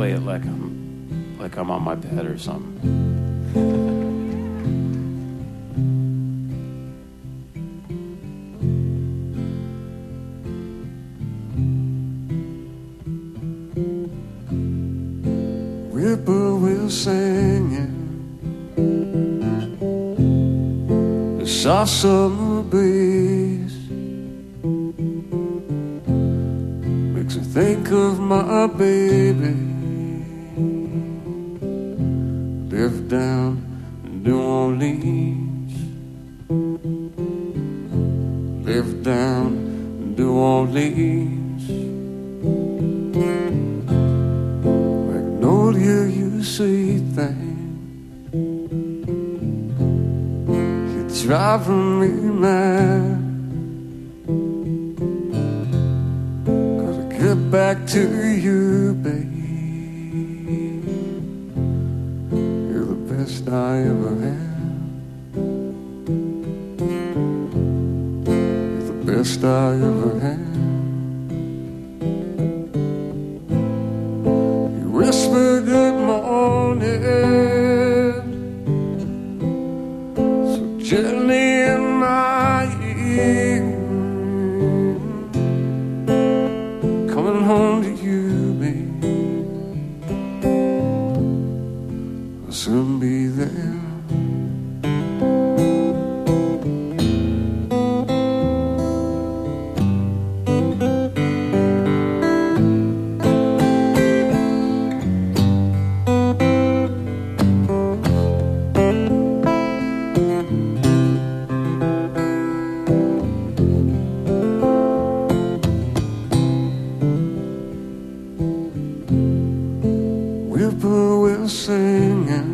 play it like I'm on my bed or something. Whippoorwill singing, the soft summer breeze makes me think of my baby. Live down in New Orleans, live down in New Orleans. Magnolia, you sweet thing, you're driving me mad. Gotta get back to you, babe. Best I ever had. You're the best I ever had. You whisper good morning so gently in my ear. Coming home to you, babe. I'll soon be there. Whippoorwill singing,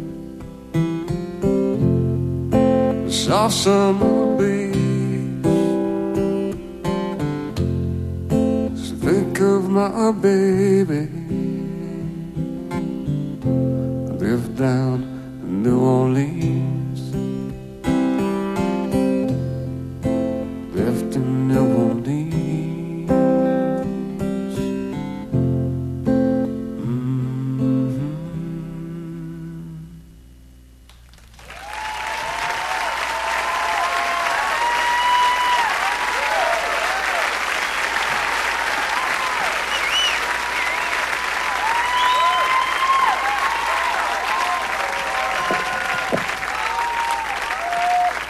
the soft summer breeze. So think of my baby.